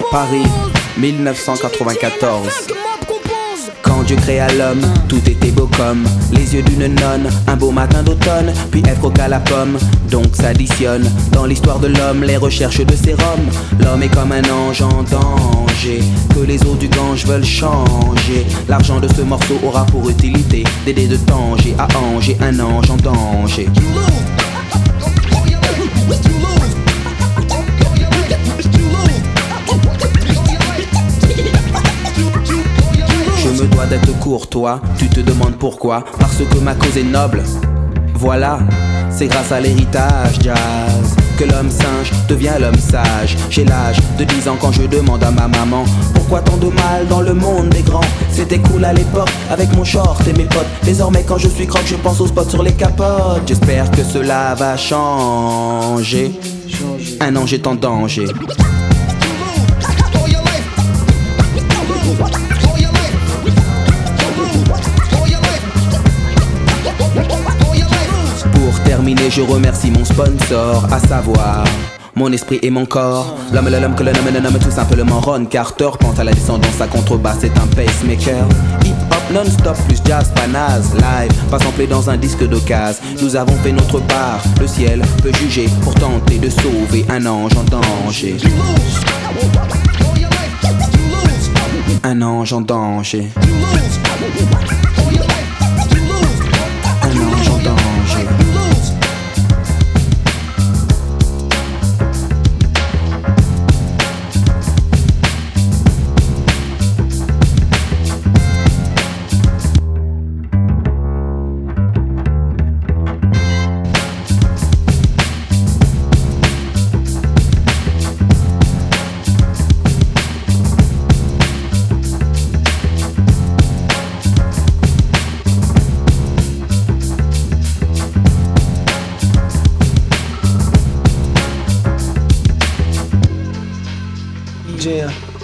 Paris, 1994. Quand Dieu créa l'homme, tout était beau comme les yeux d'une nonne. Un beau matin d'automne, puis elle croqua la pomme. Donc s'additionne dans l'histoire de l'homme les recherches de sérum. L'homme est comme un ange en danger, que les eaux du Gange veulent changer. L'argent de ce morceau aura pour utilité d'aider de Tanger à Angers un ange en danger. Je me dois d'être courtois, tu te demandes pourquoi. Parce que ma cause est noble. Voilà, c'est grâce à l'héritage jazz que l'homme singe devient l'homme sage. J'ai l'âge de 10 ans quand je demande à ma maman pourquoi tant de mal dans le monde des grands. C'était cool à l'époque avec mon short et mes potes. Désormais quand je suis croque je pense aux spots sur les capotes. J'espère que cela va changer. Un ange est en danger. Pour terminer, je remercie mon sponsor, à savoir mon esprit et mon corps. L'homme que le nomme tout simplement Ron Carter. Pense à la descendance, sa contrebasse c'est un pacemaker. Hip-hop non-stop plus jazz, pas naze. Live, pas samplé dans un disque d'occasion. Nous avons fait notre part, le ciel peut juger pour tenter de sauver un ange en danger. Un ange en danger. Un ange en danger. Yeah.